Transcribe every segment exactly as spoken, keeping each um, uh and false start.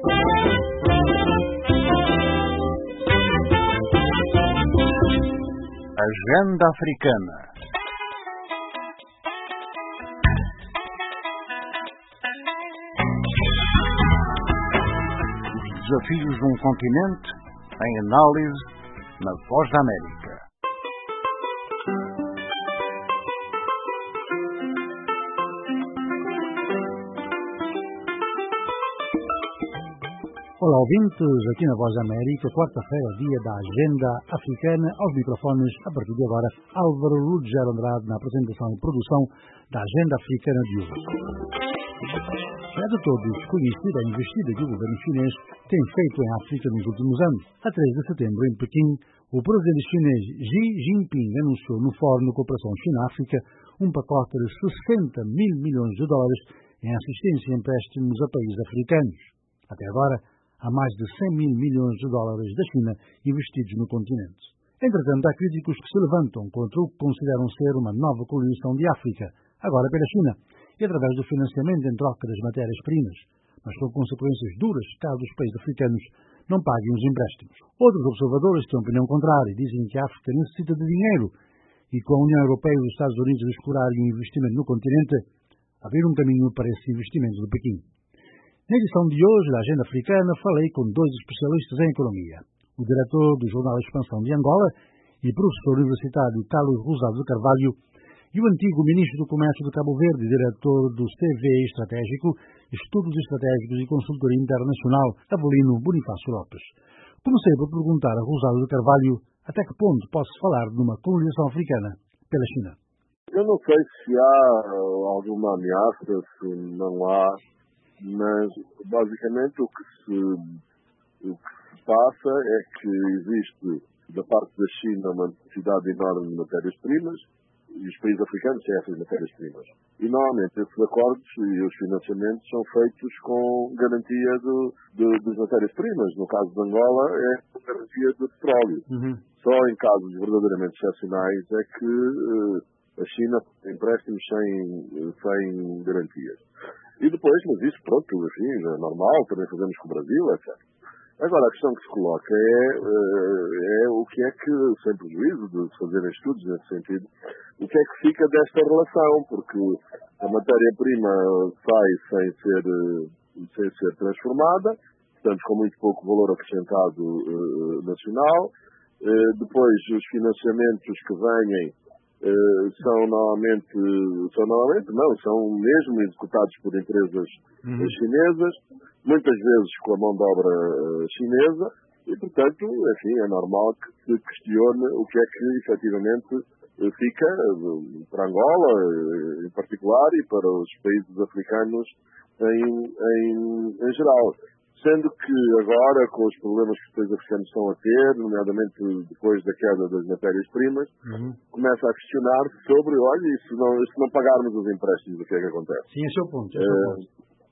Agenda Africana. Os desafios de um continente em análise na Voz da América. Olá, ouvintes, aqui na Voz da América, quarta-feira, dia da Agenda Africana, aos microfones, a partir de agora, Álvaro Ruggiero Andrade, na apresentação e produção da Agenda Africana de hoje. É de todos conhecida a investida que o governo chinês tem feito em África nos últimos anos. A três de setembro, em Pequim, o presidente chinês Xi Jinping anunciou no Fórum de Cooperação China-África um pacote de sessenta mil milhões de dólares em assistência e empréstimos a países africanos. Até agora, há mais de cem mil milhões de dólares da China investidos no continente. Entretanto, há críticos que se levantam contra o que consideram ser uma nova colonização de África, agora pela China, e através do financiamento em troca das matérias-primas, mas com consequências duras caso os países africanos não paguem os empréstimos. Outros observadores têm opinião contrária e dizem que a África necessita de dinheiro e com a União Europeia e os Estados Unidos a explorarem o investimento no continente, abrir um caminho para esse investimento de Pequim. Na edição de hoje da Agenda Africana, falei com dois especialistas em economia. O diretor do Jornal Expansão de Angola e professor universitário Carlos Rosado de Carvalho e o antigo ministro do Comércio de Cabo Verde e diretor do C V E Estratégico, Estudos Estratégicos e Consultoria Internacional, Avelino Bonifácio Lopes. Comecei por perguntar a Rosado de Carvalho até que ponto posso falar de uma colonização africana pela China. Eu não sei se há alguma ameaça, se não há, mas basicamente o que se, o que se passa é que existe da parte da China uma necessidade enorme de matérias-primas e os países africanos têm essas matérias-primas. E normalmente esses acordos e os financiamentos são feitos com garantia do, do, das matérias-primas. No caso de Angola é garantia do petróleo. Uhum. Só em casos verdadeiramente excepcionais é que uh, a China tem empréstimos sem, sem garantias. E depois, mas isso, pronto, assim, é normal, também fazemos com o Brasil, etcétera. Agora, a questão que se coloca é, é o que é que, sem prejuízo de fazerem estudos nesse sentido, o que é que fica desta relação, porque a matéria-prima sai sem ser, sem ser transformada, portanto, com muito pouco valor acrescentado uh, nacional. Uh, depois, os financiamentos que vêm Uh, são normalmente, são normalmente, não, são mesmo executados por empresas uhum. chinesas, muitas vezes com a mão de obra uh, chinesa, e portanto, enfim, é normal que se questione o que é que efetivamente uh, fica uh, para Angola, uh, em particular, e para os países africanos em, em, em geral. Sendo que agora, com os problemas que os países africanos estão a ter, nomeadamente depois da queda das matérias-primas, uhum. começa a questionar sobre, olha, e se não, se não pagarmos os empréstimos, o que é que acontece? Sim, esse é o ponto. Esse é o ponto.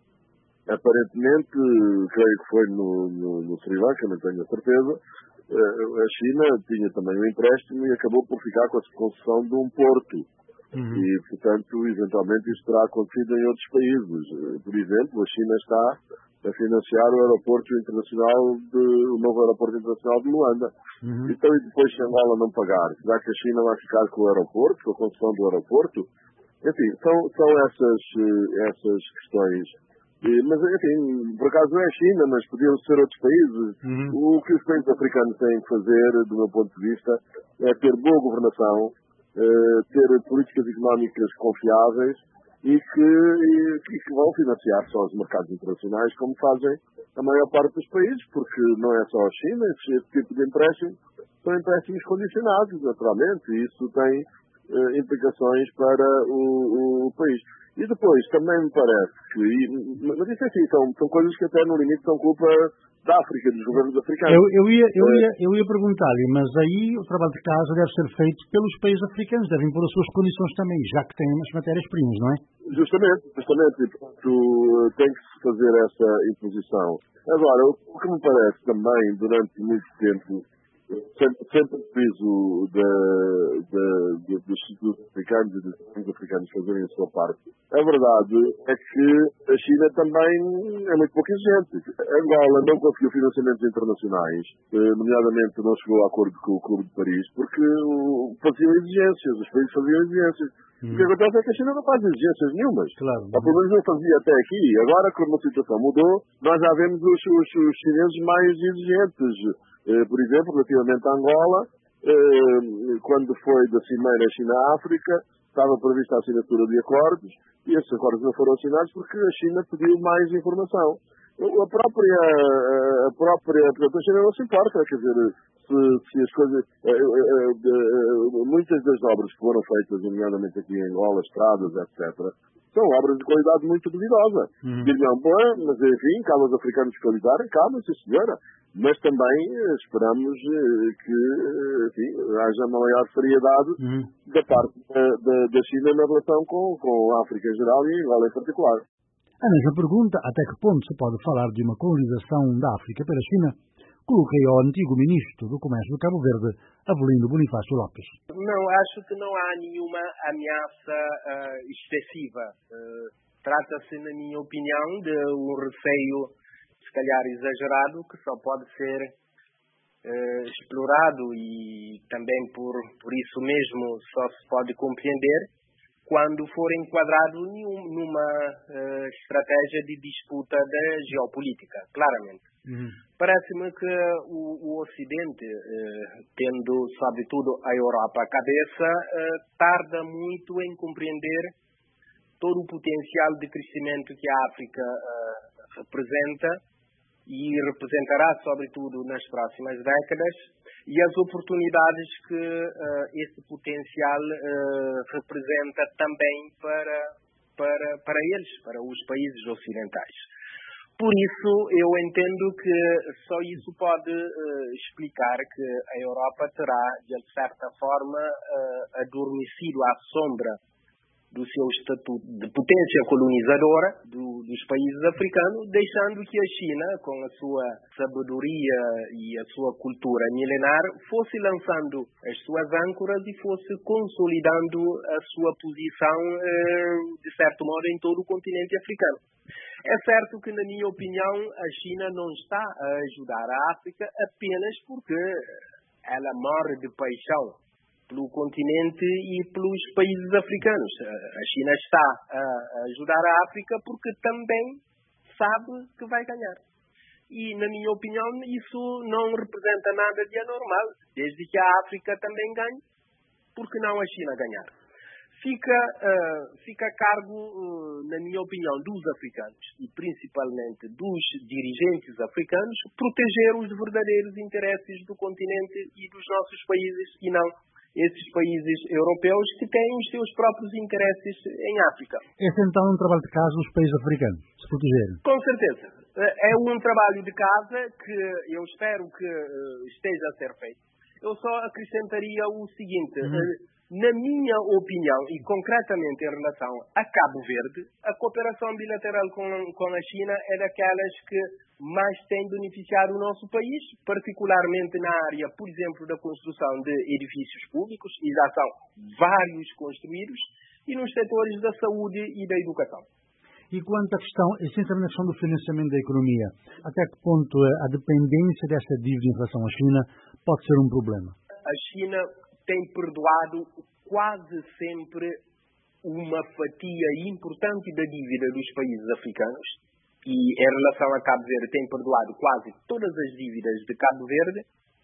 Uh, aparentemente, creio que foi no, no, no Sri Lanka, não tenho a certeza, uh, a China tinha também um empréstimo e acabou por ficar com a concessão de um porto. Uhum. E, portanto, eventualmente isso terá acontecido em outros países. Uh, por exemplo, a China está a financiar o aeroporto internacional de, o novo aeroporto internacional de Luanda. Uhum. Então, e depois se Angola não pagar, será que a China vai ficar com o aeroporto, com a construção do aeroporto? Enfim, são, são essas, essas questões. E, mas, enfim, por acaso não é a China, mas podiam ser outros países. Uhum. O que os países africanos têm que fazer, do meu ponto de vista, é ter boa governação, eh, ter políticas económicas confiáveis, e que, e que vão financiar só os mercados internacionais, como fazem a maior parte dos países, porque não é só a China, esse tipo de empréstimo são empréstimos condicionados, naturalmente, e isso tem uh, implicações para o, o país. E depois, também me parece que, mas isso é assim, são, são coisas que até no limite são culpa da África, dos governos africanos. Eu, eu, ia, eu, ia, eu ia perguntar-lhe, mas aí o trabalho de casa deve ser feito pelos países africanos, devem pôr as suas condições também, já que têm as matérias-primas, não é? Justamente, justamente, e portanto tem que se fazer essa imposição. Agora, o que me parece também, durante muito tempo, sempre, sempre preciso dos institutos africanos e dos países africanos fazerem a sua parte. A verdade é que a China também é muito pouco exigente. Angola não conseguiu financiamentos internacionais, nomeadamente não chegou a acordo com o Clube de Paris, porque faziam exigências, os países faziam exigências. Hum. O que acontece é que a China não faz exigências nenhumas. Claro. Ou pelo menos não fazia até aqui. Agora, quando a situação mudou, nós já vemos os, os, os chineses mais exigentes. Eh, por exemplo, relativamente a Angola, eh, quando foi da Cimeira China-África, estava prevista a assinatura de acordos, e esses acordos não foram assinados porque a China pediu mais informação. A própria, a própria, portanto, a China não se importa, quer dizer, se, se as coisas, muitas das obras que foram feitas, nomeadamente aqui em Angola, estradas, etcétera, são obras de qualidade muito duvidosa. Uhum. Diriam, bom, mas enfim, cabe aos africanos fiscalizarem, cabe, sim senhora, mas também esperamos que, enfim, haja uma maior seriedade uhum. da parte da, da, da China na relação com, com a África em geral e Angola em particular. A mesma pergunta, até que ponto se pode falar de uma colonização da África pela China, coloquei ao antigo ministro do Comércio de Cabo Verde, Avelino Bonifácio Lopes. Não, acho que não há nenhuma ameaça uh, excessiva. Uh, Trata-se, na minha opinião, de um receio, se calhar exagerado, que só pode ser uh, explorado e também por, por isso mesmo só se pode compreender quando for enquadrado numa uh, estratégia de disputa da geopolítica, claramente. Uhum. Parece-me que o, o Ocidente, uh, tendo sobretudo a Europa à cabeça, uh, tarda muito em compreender todo o potencial de crescimento que a África uh, representa e representará sobretudo nas próximas décadas, e as oportunidades que uh, esse potencial uh, representa também para, para, para eles, para os países ocidentais. Por isso, eu entendo que só isso pode uh, explicar que a Europa terá, de certa forma, uh, adormecido à sombra do seu estatuto de potência colonizadora do, dos países africanos, deixando que a China, com a sua sabedoria e a sua cultura milenar, fosse lançando as suas âncoras e fosse consolidando a sua posição, eh, de certo modo, em todo o continente africano. É certo que, na minha opinião, a China não está a ajudar a África apenas porque ela morre de paixão pelo continente e pelos países africanos. A China está a ajudar a África porque também sabe que vai ganhar. E, na minha opinião, isso não representa nada de anormal, desde que a África também ganhe, porque não a China ganhar. Fica, uh, fica a cargo, uh, na minha opinião, dos africanos e principalmente dos dirigentes africanos proteger os verdadeiros interesses do continente e dos nossos países e não esses países europeus que têm os seus próprios interesses em África. Esse então é um trabalho de casa dos países africanos, se protegerem? Com certeza. É um trabalho de casa que eu espero que esteja a ser feito. Eu só acrescentaria o seguinte, uhum. Na minha opinião, e concretamente em relação a Cabo Verde, a cooperação bilateral com, com a China é daquelas que mais tem beneficiado o nosso país, particularmente na área, por exemplo, da construção de edifícios públicos, e já são vários construídos, e nos setores da saúde e da educação. E quanto à questão, essencialmente a questão do financiamento da economia, até que ponto a dependência desta dívida em relação à China pode ser um problema? A China tem perdoado quase sempre uma fatia importante da dívida dos países africanos e, em relação a Cabo Verde, tem perdoado quase todas as dívidas de Cabo Verde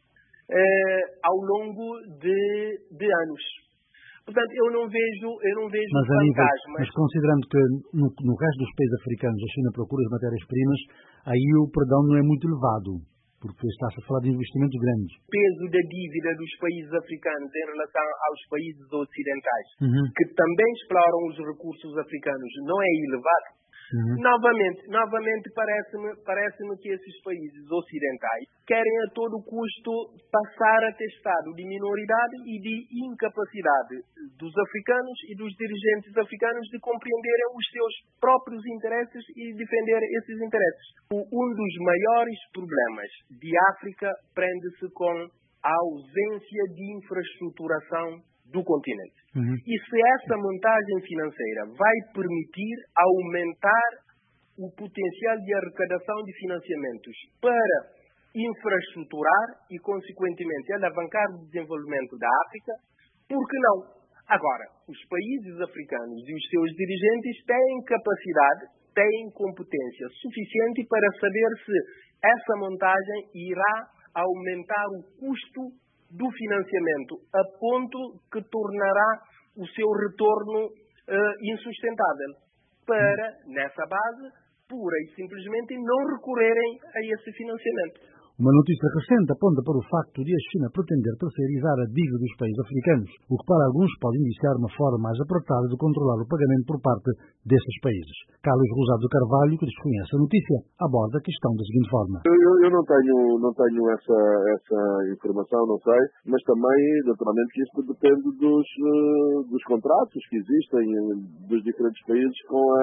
eh, ao longo de, de anos. Portanto, eu não vejo, eu não vejo mas, fantasmas. Nível, mas considerando que no, no resto dos países africanos a China procura as matérias-primas, aí o perdão não é muito elevado, porque está-se a falar de investimentos grandes. O peso da dívida dos países africanos em relação aos países ocidentais, uhum. que também exploram os recursos africanos, não é elevado. Uhum. Novamente, novamente parece-me, parece-me que esses países ocidentais querem a todo custo passar a ter estado de minoridade e de incapacidade dos africanos e dos dirigentes africanos de compreenderem os seus próprios interesses e defender esses interesses. Um dos maiores problemas de África prende-se com a ausência de infraestruturação do continente. Uhum. E se essa montagem financeira vai permitir aumentar o potencial de arrecadação de financiamentos para infraestruturar e, consequentemente, alavancar o desenvolvimento da África, por que não? Agora, os países africanos e os seus dirigentes têm capacidade, têm competência suficiente para saber se essa montagem irá aumentar o custo do financiamento a ponto que tornará o seu retorno uh, insustentável, para, nessa base, pura e simplesmente não recorrerem a esse financiamento. Uma notícia recente aponta para o facto de a China pretender terceirizar a dívida dos países africanos, o que para alguns pode iniciar uma forma mais apertada de controlar o pagamento por parte desses países. Carlos Rosado Carvalho, que desconhece a notícia, aborda a questão da seguinte forma. Eu, eu não tenho, não tenho essa, essa informação, não sei, mas também, naturalmente, que isto depende dos, dos contratos que existem dos diferentes países com a,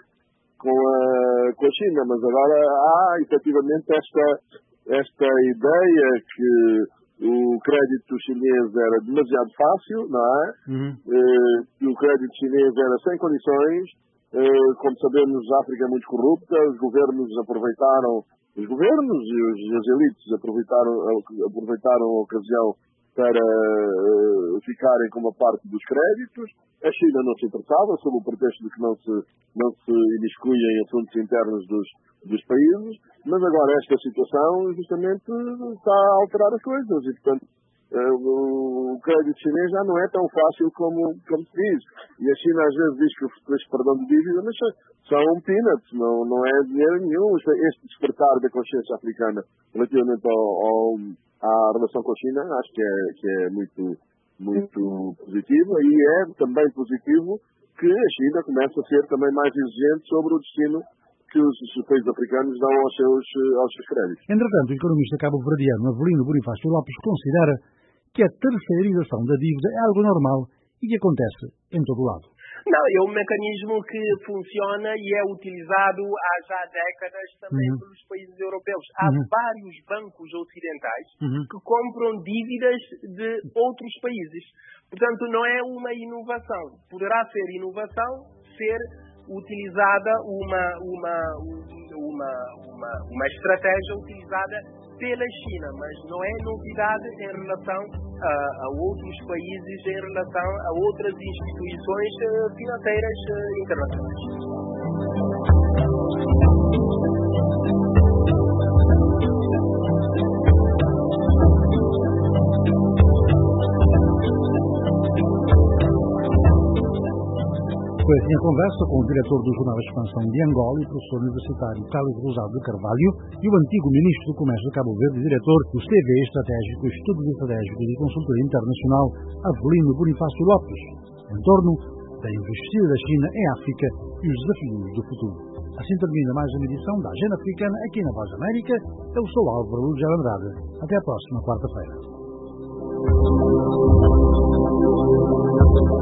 com a, com a China, mas agora há, efetivamente, esta... esta ideia que o crédito chinês era demasiado fácil, não é? Uhum. Que o crédito chinês era sem condições. Como sabemos, a África é muito corrupta, os governos aproveitaram, os governos e os, as elites aproveitaram, aproveitaram a ocasião para uh, ficarem com uma parte dos créditos. A China não se interessava, sob o pretexto de que não se, não se imiscuia em assuntos internos dos, dos países, mas agora esta situação justamente está a alterar as coisas e, portanto, uh, o crédito chinês já não é tão fácil como, como se diz. E a China às vezes diz que fez perdão de dívida, mas são peanuts, não, não é dinheiro nenhum. Este despertar da consciência africana relativamente ao, ao à relação com a China, acho que é, que é muito, muito positivo, e é também positivo que a China comece a ser também mais exigente sobre o destino que os, os países africanos dão aos seus, aos seus créditos. Entretanto, o economista cabo-verdiano Avelino Bonifácio Lopes considera que a terceirização da dívida é algo normal e que acontece em todo o lado. Não, é um mecanismo que funciona e é utilizado há já décadas também uhum. pelos países europeus. Há uhum. vários bancos ocidentais uhum. que compram dívidas de outros países. Portanto, não é uma inovação. Poderá ser inovação ser utilizada uma, uma, uma, uma, uma estratégia utilizada pela China, mas não é novidade em relação a, a outros países, em relação a outras instituições financeiras internacionais. Foi assim a conversa com o diretor do Jornal Expansão de Angola e professor universitário Carlos Rosado de Carvalho e o antigo ministro do Comércio de Cabo Verde e diretor do C V Estratégico, Estudos Estratégicos e Consultoria Internacional, Avelino Bonifácio Lopes, em torno da investida da China em África e os desafios do futuro. Assim termina mais uma edição da Agenda Africana aqui na Voz da América. Eu sou Álvaro Lugero Andrade. Até a próxima quarta-feira.